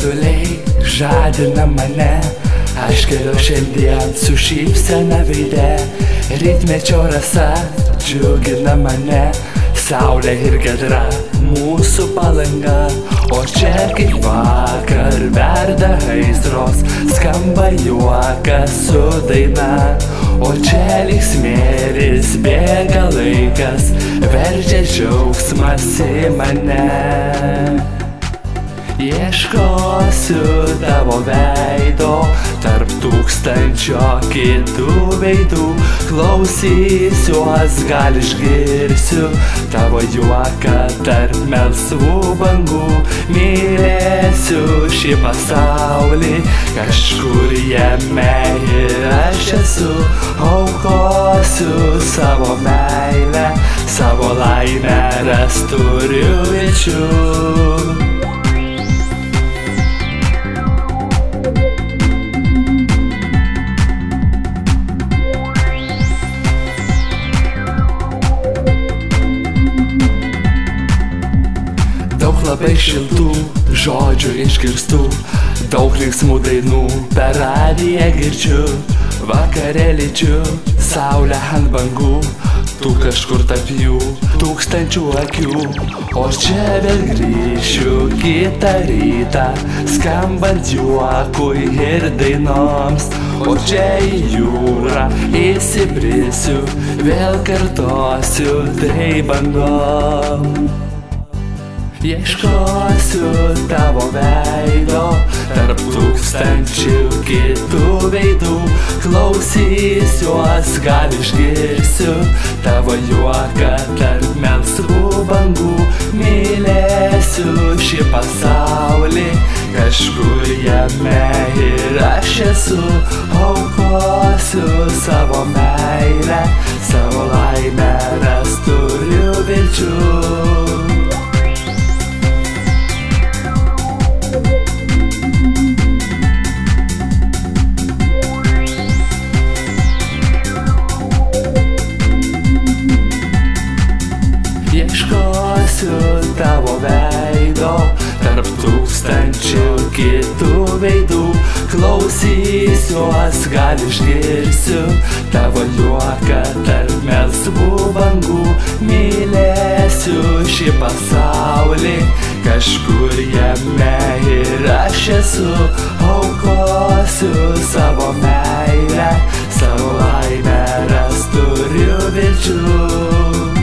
Krituliai žadina mane, aš keliu šiandien su šypsena veide. Rytmečio rasa džiugina mane, saulė ir giedra mūsų Palanga. O čia kaip vakar verda aistros, skamba juokas su daina. O čia lyg smėlis bėga laikas, verčia džiaugsmas į mane. Ieškosiu tavo veido tarp tūkstančio kitų veidų, klausysiuos, gal išgirsiu tavo juoką tarp melsvų bangų. Mylėsiu šį pasaulį, kažkur jame ir aš esu. Aukosiu savo meilę, savo laimę ras turiu vilčių. Daug labai šiltų žodžių išgirstų, daug linksmų dainų per radiją girdžiu. Vakare lydžiu saulę ant bangų, tu kažkur tarp jų tūkstančių akių. O čia vėl grįšiu kitą rytą, skambant juokui ir dainoms. O čia į jūrą įsibrisiu, vėl kartosiu tai bangom. Ieškosiu tavo veido tarp tūkstančių kitų veidų, klausysiuos, gal išgirsiu tavo juoką tarp melsvų bangų. Mylėsiu šį pasaulį, kažkur jame ir aš esu. Aukosiu savo meilę, savo laimę ras turiu vilčių. Ieškosiu tavo veido tarp tūkstančių kitų veidų, klausysiuos, gal išgirsiu tavo juoką tarp melsvų bangų. Mylėsiu šį pasaulį, kažkur jame ir aš esu. Aukosiu savo meilę, savo laimę ras turiu vilčių.